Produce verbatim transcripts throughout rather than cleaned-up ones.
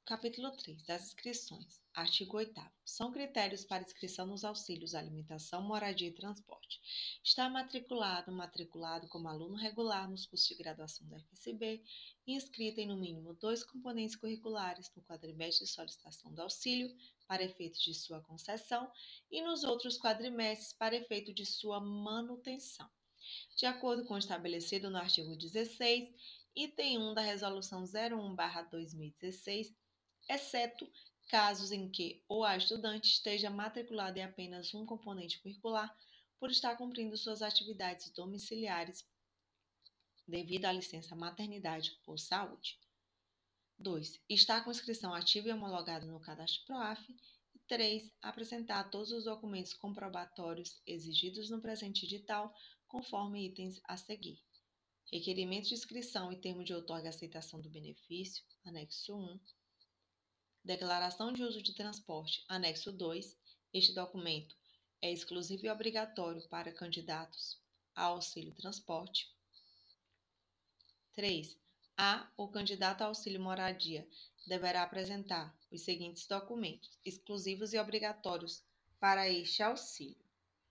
Capítulo três das inscrições. Artigo oitavo. São critérios para inscrição nos auxílios alimentação, moradia e transporte. Está matriculado, matriculado como aluno regular nos cursos de graduação da F S B e inscrito em no mínimo dois componentes curriculares no quadrimestre de solicitação do auxílio para efeitos de sua concessão e nos outros quadrimestres para efeito de sua manutenção, de acordo com o estabelecido no artigo dezesseis, item um da Resolução zero um barra dois mil e dezesseis, exceto casos em que o a estudante esteja matriculado em apenas um componente curricular por estar cumprindo suas atividades domiciliares devido à licença maternidade ou saúde. dois. Estar com inscrição ativa e homologada no cadastro PROAF. E três. Apresentar todos os documentos comprobatórios exigidos no presente edital, conforme itens a seguir. Requerimento de inscrição e termo de outorga e aceitação do benefício, anexo um. Declaração de uso de transporte, anexo dois. Este documento é exclusivo e obrigatório para candidatos ao auxílio transporte. três. A. O candidato ao auxílio moradia deverá apresentar os seguintes documentos, exclusivos e obrigatórios para este auxílio.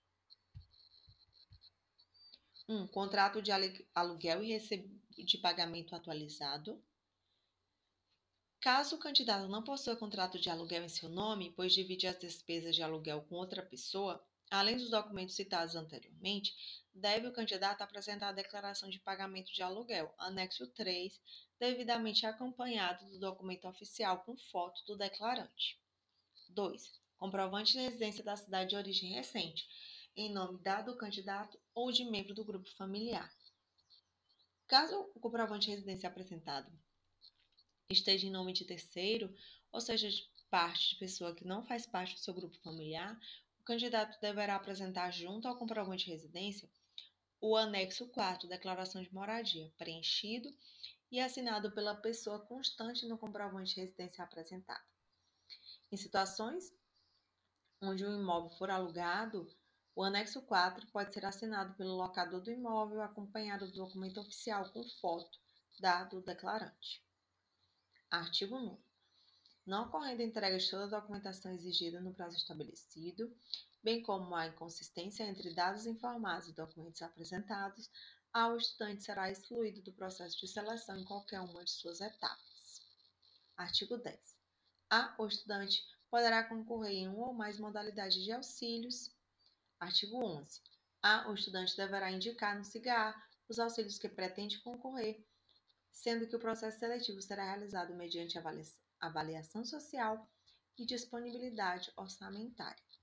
um. Contrato de aluguel e recibo de pagamento atualizado. Caso o candidato não possua contrato de aluguel em seu nome, pois divide as despesas de aluguel com outra pessoa, além dos documentos citados anteriormente, deve o candidato apresentar a declaração de pagamento de aluguel, anexo três, devidamente acompanhado do documento oficial com foto do declarante. dois. Comprovante de residência da cidade de origem recente, em nome dado do candidato ou de membro do grupo familiar. Caso o comprovante de residência apresentado esteja em nome de terceiro, ou seja, de parte de pessoa que não faz parte do seu grupo familiar, o candidato deverá apresentar junto ao comprovante de residência o anexo quatro, declaração de moradia, preenchido e assinado pela pessoa constante no comprovante de residência apresentado. Em situações onde o imóvel for alugado, o anexo quatro pode ser assinado pelo locador do imóvel, acompanhado do documento oficial com foto dado do declarante. Artigo nono. Não ocorrendo a entrega de toda a documentação exigida no prazo estabelecido, bem como a inconsistência entre dados informados e documentos apresentados, o estudante será excluído do processo de seleção em qualquer uma de suas etapas. Artigo dez. A. O estudante poderá concorrer em uma ou mais modalidades de auxílios. Artigo onze. A. O estudante deverá indicar no SIGA os auxílios que pretende concorrer, sendo que o processo seletivo será realizado mediante avaliação social e disponibilidade orçamentária.